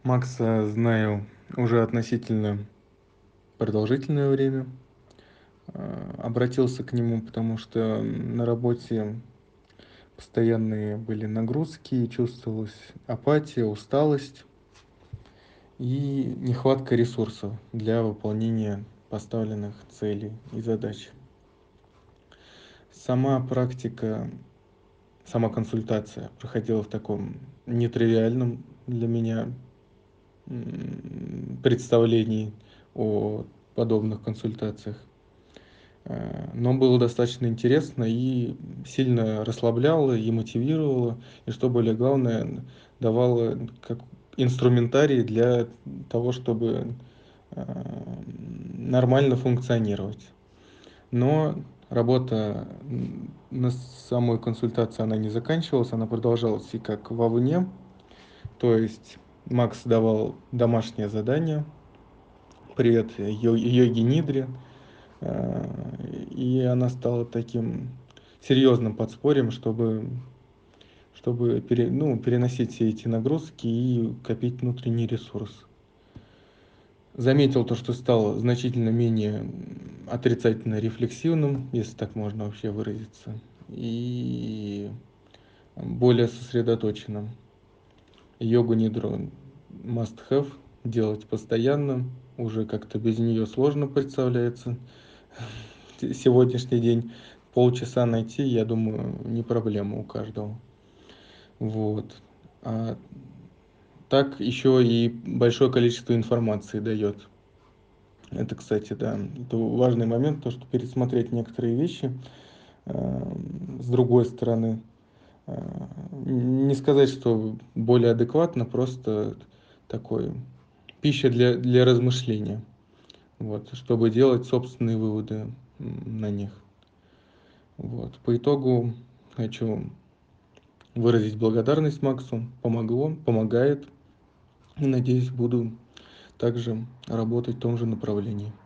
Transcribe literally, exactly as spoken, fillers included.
Макса знаю уже относительно продолжительное время. А, Обратился к нему, потому что на работе постоянные были нагрузки, и чувствовалась апатия, усталость и нехватка ресурсов для выполнения поставленных целей и задач. Сама практика, сама консультация проходила в таком нетривиальном для меня м, представлении о подобных консультациях. Э, Но было достаточно интересно и сильно расслабляло и мотивировало, и что более главное, давало как инструментарий для того, чтобы э, нормально функционировать. Но работа м, на самой консультации она не заканчивалась, она продолжалась и как вовне. То есть Макс давал домашнее задание, привет йо- йоги Нидре, э, и она стала таким серьезным подспорьем, чтобы, чтобы пере, ну, переносить все эти нагрузки и копить внутренний ресурс. Заметил то, что стал значительно менее отрицательно рефлексивным, если так можно вообще выразиться, и более сосредоточенным. Йогу Нидру must have, делать постоянно, уже как-то без нее сложно представляется. Сегодняшний день полчаса найти, я думаю, не проблема у каждого. Вот. А так еще и большое количество информации дает. Это, кстати, да, это важный момент, то, что пересмотреть некоторые вещи э, с другой стороны. Э, Не сказать, что более адекватно, просто такой пища для, для размышления, вот, чтобы делать собственные выводы м, на них. Вот. По итогу хочу выразить благодарность Максу. Помогло, помогает. И надеюсь, буду также работать в том же направлении.